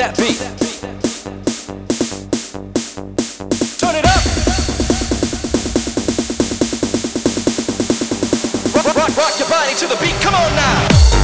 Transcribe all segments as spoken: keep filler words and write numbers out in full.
that beat. Turn it up. Rock, rock, rock your body to the beat. Come on now.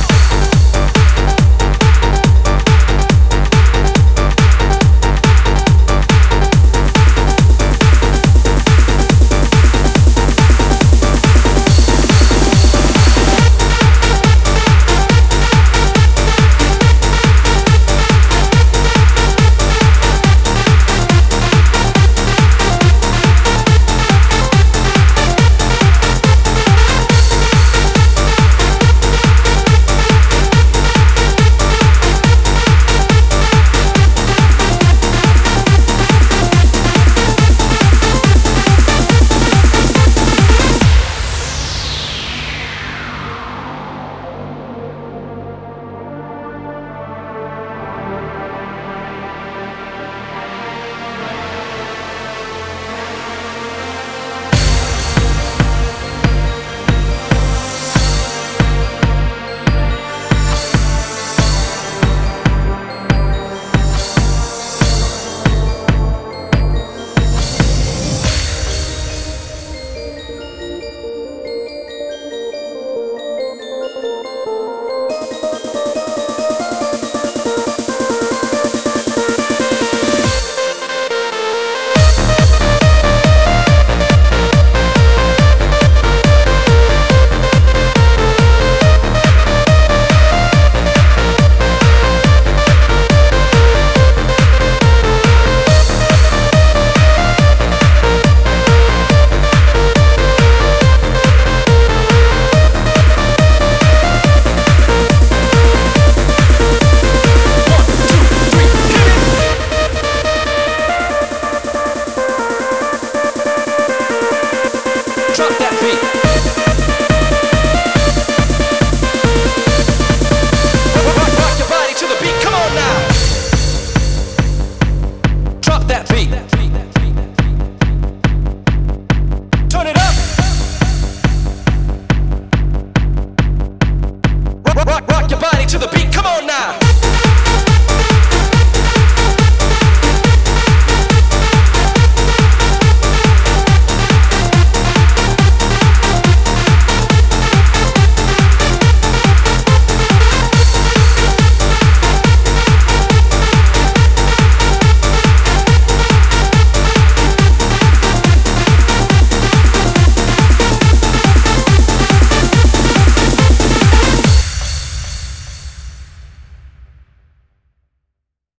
Drop that beat. Rock, rock, rock your body to the beat. Come on now. Drop that beat. Turn it up. Rock, rock, rock your body to the beat. Come on now.